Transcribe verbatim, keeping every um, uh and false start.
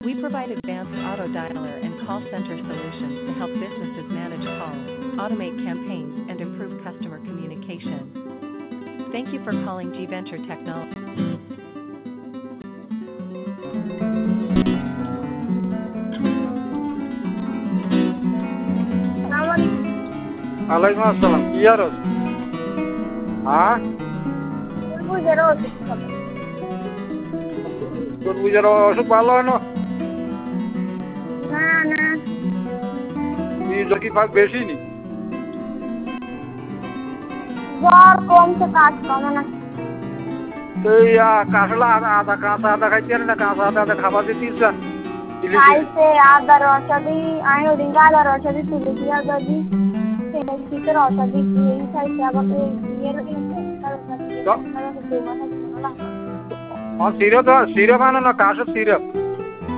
We provide advanced auto dialer and call center solutions to help businesses manage calls, automate campaigns, and improve customer communication. Thank you for calling G Venture Technology. ওয়ালাইকুম আসসালাম, কি আর হ্যাঁ তরমুজের অসুখ ভালো হয় না? কি ভাগ বেশি নি? জ্বর কমছে, কাজ কমে না। এই কাঁচলা আদা কাঁচা আদা খাইতে না, কাঁচা আদা আদা খাবার দিতিস না? খাইছে আদার ঔষধি, আমি ওদিন আদার ঔষধি তুলেছি, আদা দি শীতের ঔষধি এই খাইছে, আবার সিরাপ সিরাপ আনো না, কাশের সিরাপ।